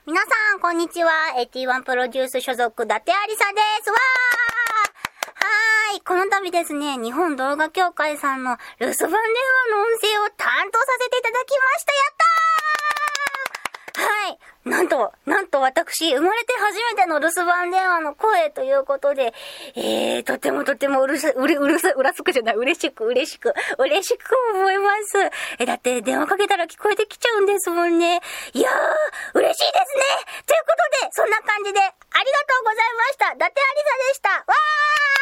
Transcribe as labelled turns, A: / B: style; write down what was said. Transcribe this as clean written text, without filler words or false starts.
A: 皆さん、こんにちは。AT1 プロデュース所属、伊達ありさです。わー！はーい。この度ですね、日本動画協会さんの留守番電話の音声を担当させていただきました。やったー！はい。なんと私、生まれて初めての留守番電話の声ということで、とても嬉しく思います。だって電話かけたら聞こえてきちゃうんですもんね。いやー、嬉しいですね。ということで、そんな感じで、ありがとうございました。伊達ありさでした。わー！